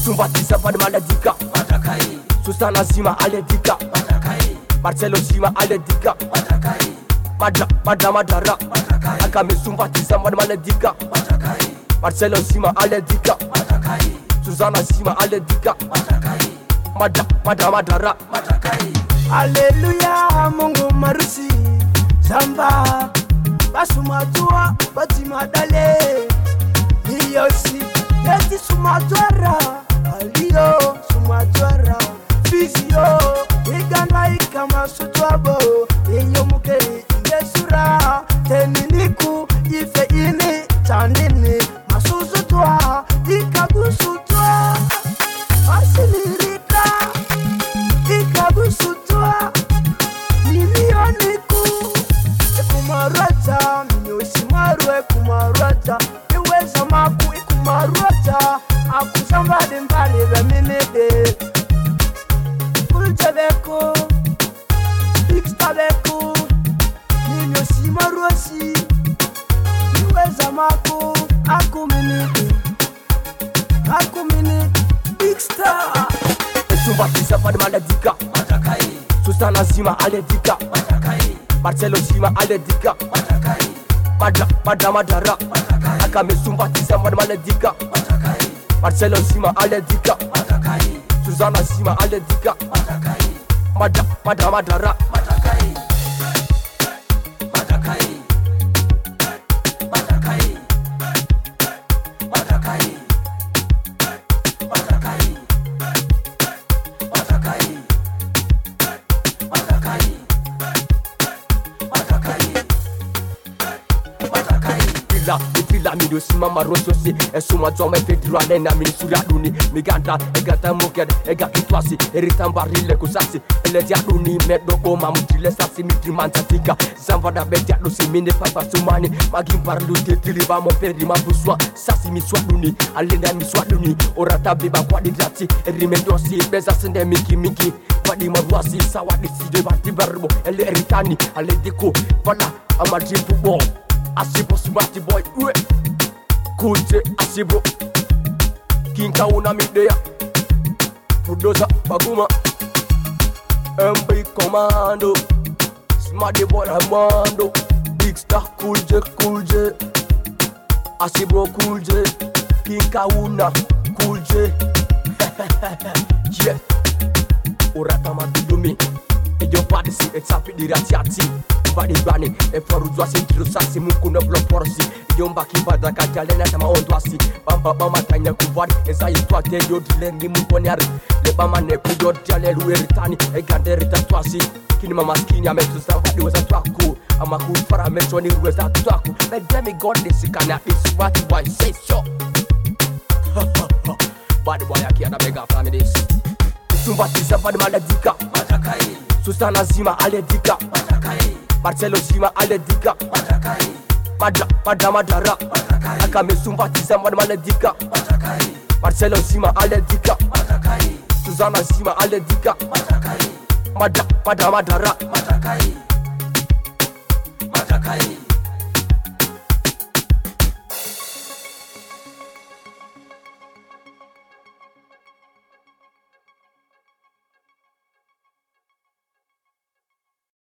Sumbatiza pada maledika Matakai Susana Zima aledika Matakai Marcelo Zima aledika Matakai Madara Matakai Akame sumbatiza pada maledika Matakai Marcelo Zima aledika Matakai Susana Zima aledika Matakai Madara Matakai Haleluya Mungu marusi Zamba Basumatua Batimadale Hiyosi Yeti sumatwara Aliyo sumatwara Fizio Igana ikama sutwabo Iyo mukeri Yesura Teniniku Ife ini Chandini Masusutwa Ikagusutwa Asilirika Ikagusutwa Milioniku Ekumarata Minyoshi ekumarata Iweza maku ekumarata Akusambade mbali beminede Kultebeko Bixtabeko Minyoshi maruasi Iweza maku Akuminide Bixta Sumbatiza pada maledika Matakai Susana Zima aledika Matakai Marcelo Zima aledika Matakai Madara Akame sumbatiza pada maledika Matakai Marcelo Zima aledika Matakai Susana Zima aledika Matakai Madara Matakai Matakai Matakai Matakai Matakai Matakai Matakai Matakai Pila mido sima maroso si Esuma jome fedra lena mini suraduni Miganta egata moked ega kitwasi Eritambarile kusasi Ele diaduni meddo oma mutile sasi mitri mantatika Zambada betiado si mine papa sumani Magim parlu te tiliba mon peri mabuswa Sasi miswaduni alenda miswaduni Orata biba kwa didrati Erimendosi beza sende miki Wadi marwasi sawadi si debati barbo Ele eritani ale diko Fala amadripu bo Asibo smart boy, uwe Kunje asibo Kinka una midea Producer Baguma MB Commando Smart boy Armando Big Star Cool J Asibo Cool J Kinka una Cool J Yeah Orata madudumi Ejo padisi etsapi diratiati Badi bani eforuzwa sintrusasi mukuna bloporosi Yomba kibada kajalena sama ondwasi Bamba matanya kubadi eza yitwa teyo dilendi mukonyari Lebama nepuyo dialelu eritani eganderita twasi Kini mamaskini ametusa vadi weza twaku Ama kufara mechoni weza twaku Medemi gonde sikana isi wati boy say so Badi boy akiana mega families Sumbatiza vadi maledika Matakai Susana Zima aledika Matakai Marcelo Zima aledika Matakai Madara Akame sumbatiza pada maledika Matakai Marcelo Zima aledika Matakai Susana Zima aledika Matakai Madara Matakai